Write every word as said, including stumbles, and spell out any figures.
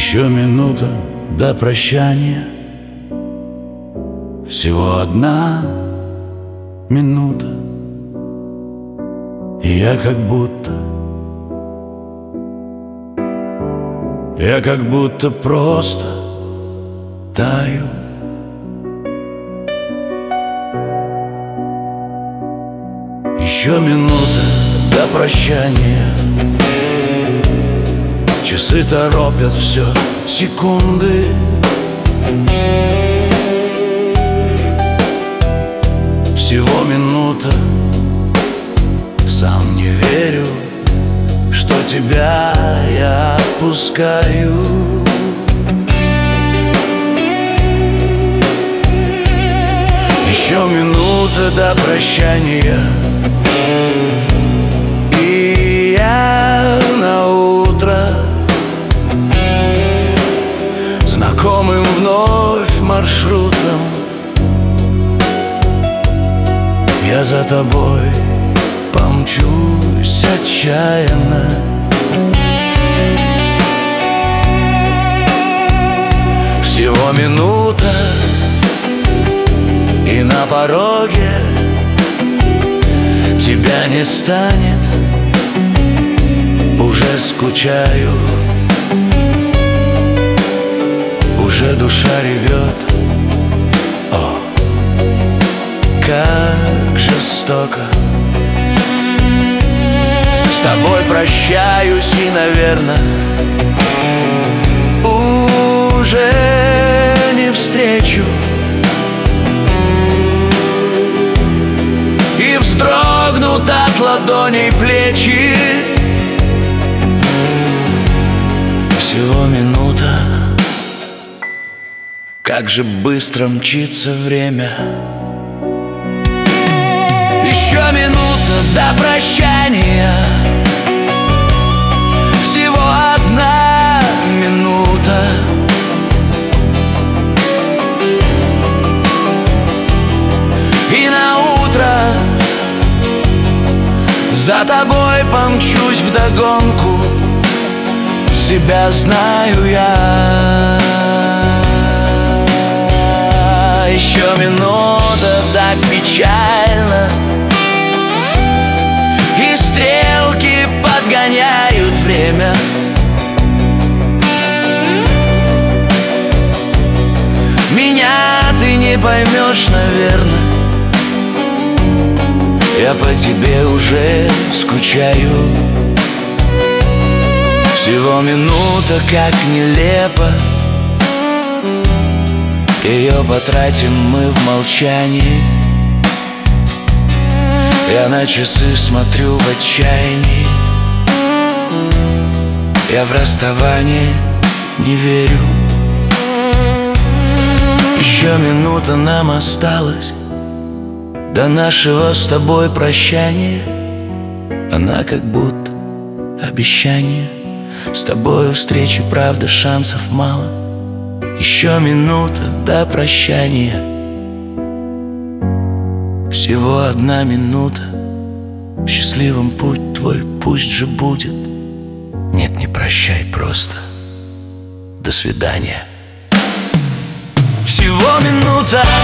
Еще минута до прощания, всего одна минута, и я как будто, я как будто просто таю. Еще минута до прощания, часы торопят все секунды. Всего минута, сам не верю, что тебя я отпускаю. Еще минута до прощания, и я на утро знакомым вновь маршрутом я за тобой помчусь отчаянно. Всего минута, и на пороге тебя не станет. Уже скучаю, уже душа ревет. О, как жестоко. С тобой прощаюсь и, наверное, уже не встречу. И вздрогнут от ладоней плечи. Всего минута, как же быстро мчится время. Еще минута до прощания, всего одна минута. И на утро за тобой помчусь вдогонку. Себя знаю я. Еще минута, так печально, и стрелки подгоняют время. Меня ты не поймешь, наверное, я по тебе уже скучаю. Всего минута, как нелепо, ее потратим мы в молчании. Я на часы смотрю в отчаянии. Я в расставании не верю. Еще минута нам осталась до нашего с тобой прощания. Она как будто обещание. С тобою встречи, правда, шансов мало. Еще минута до прощания, всего одна минута. Счастливым путь твой пусть же будет. Нет, не прощай, просто до свидания. Всего минута.